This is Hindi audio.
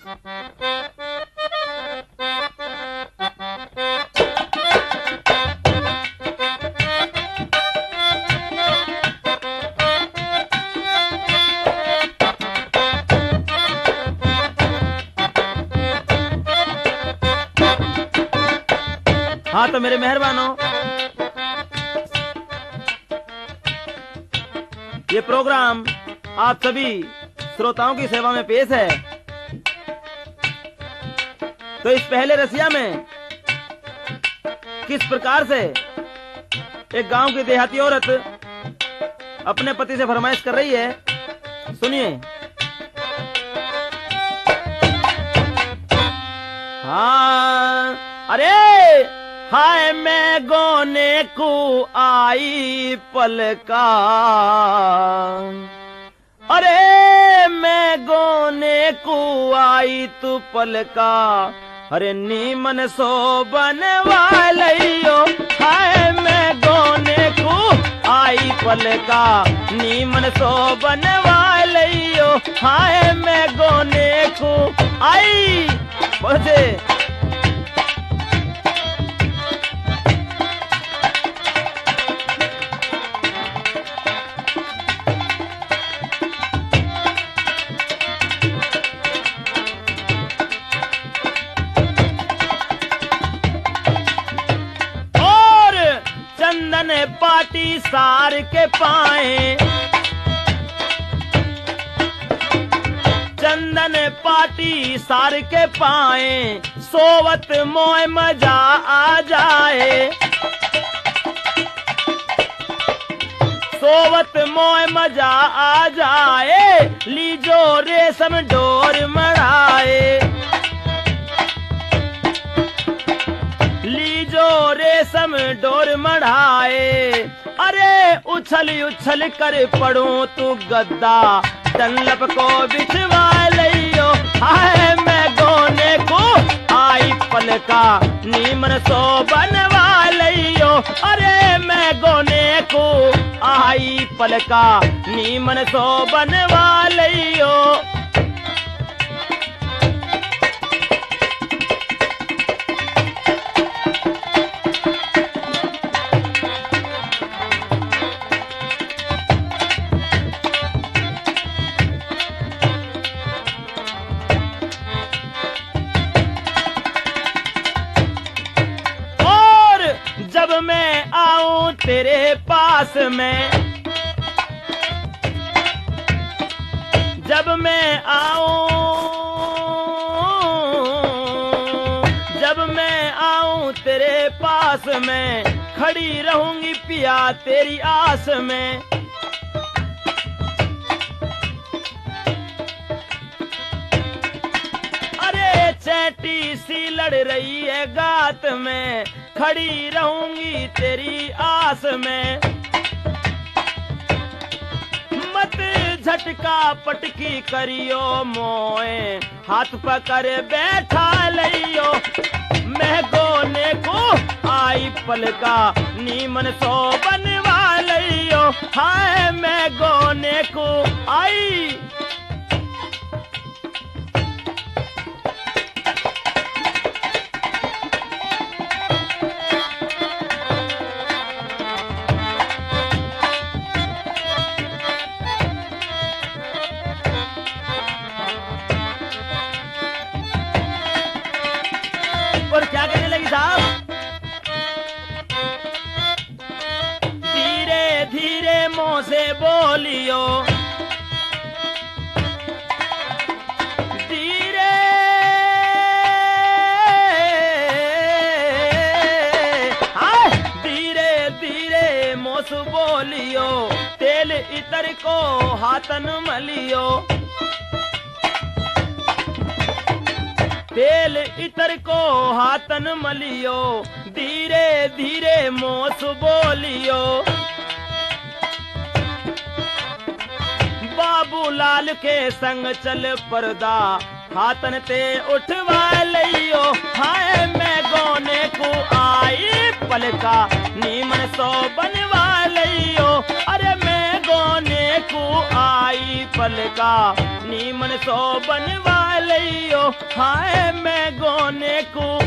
हाँ तो मेरे मेहरबानों, ये प्रोग्राम आप सभी श्रोताओं की सेवा में पेश है। तो इस पहले रसिया में किस प्रकार से एक गांव की देहाती औरत अपने पति से फरमाइश कर रही है, सुनिए। हाँ, अरे हाय मैं गोने को आई पलका, अरे मैं गोने को आई तू पलका, अरे नीमन सो बनवालियो, हाय मैं गोने को आई पलका, नीमन सो बनवालियो, हाय मैं गोने को आई। बोले पाटी सार के पाए, चंदन पाटी सार के पाए, सोवत मोय मजा आ जाए, सोवत मोय मजा आ जाए, लीजो रेशम डोर मढ़ाए, लीजो रेशम डोर मढ़ाए, अरे उछल उछल कर पड़ूं तू गद्दा, डंलप को बिछवा लियो, हाय मैं गोने को आई पलका, नीमन सो बनवा लियो, अरे मैं गोने को आई पलका, नीमन सो बनवा लियो। जब मैं आऊं तेरे पास में, जब मैं आऊं, जब मैं आऊं तेरे पास में, खड़ी रहूंगी पिया तेरी आस में, अरे चैटी सी लड़ रही है गात में, खड़ी रहूंगी तेरी आस में, मत झटका पटकी करियो मोए, हाथ पकड़ बैठा लियो, मैं गोने को आई पलका, नीमन सो बनवा लियो, हाय मैं गोने को आई। और क्या कहने लगी साहब, धीरे धीरे मुंह से बोलियो, धीरे धीरे धीरे मुंह से बोलियो, तेल इतर को हाथन मलियो, तेल इतर को हाथन मलियो, धीरे धीरे मोस बोलियो, बाबूलाल के संग चल पर्दा, हाथन ते उठवा लियो, हाय मैं गोने को आई पलका, नीमन सो बनवा लियो, अरे मैं गोने को आई पलका नीमन सो बनवा लियो हाय मैं गोने को